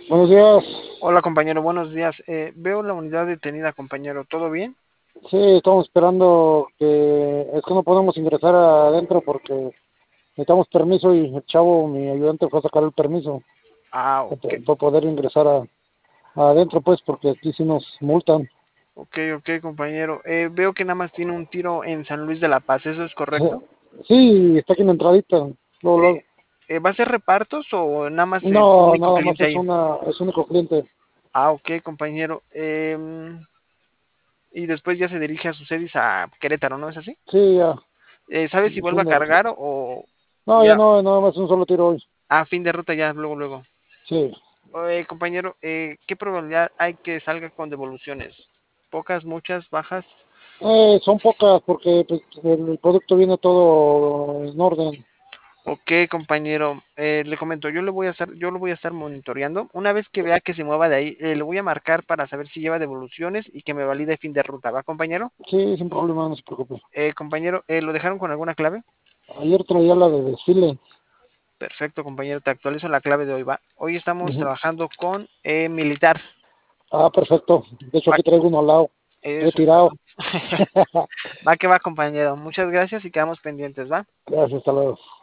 Buenos días. Hola compañero, buenos días. Veo la unidad detenida, compañero. ¿Todo bien? Sí, estamos esperando es que no podemos ingresar adentro porque necesitamos permiso y el chavo, mi ayudante, fue a sacar el permiso Ah, ok. para poder ingresar adentro, pues, porque aquí sí nos multan. Ok, ok, compañero. Veo que nada más tiene un tiro en San Luis de la Paz. ¿Eso es Sí, correcto? sí, está aquí en la entradita, luego, luego. ¿Va a ser repartos o nada más su No, único nada más cliente ahí? es único cliente. Ah, ok, compañero. Y después ya se dirige a sus sedis a Querétaro, ¿no es así? Sí, ya, ¿Sabe si vuelve a fin cargar o no, ya ya no, nada más un solo tiro hoy. a fin de ruta ya luego, luego? Sí, Compañero, ¿qué probabilidad hay que salga con devoluciones? ¿Pocas, muchas, bajas? son pocas porque pues, el producto viene todo en orden. Ok, compañero, le comento, yo lo voy a estar monitoreando. Una vez que vea que se mueva de ahí, le voy a marcar para saber si lleva devoluciones y que me valide fin de ruta, ¿va, compañero? Sí, sin problema, no se preocupe. Compañero, ¿lo dejaron con alguna clave? Ayer traía la de desfile. Perfecto, compañero, te actualizo la clave de hoy, ¿va? Hoy estamos Ujú. trabajando con militar. Ah, perfecto. De hecho, Va, aquí traigo uno al lado, eso es retirado. todo. Va que va, compañero. Muchas gracias y quedamos pendientes, ¿va? Gracias, hasta luego.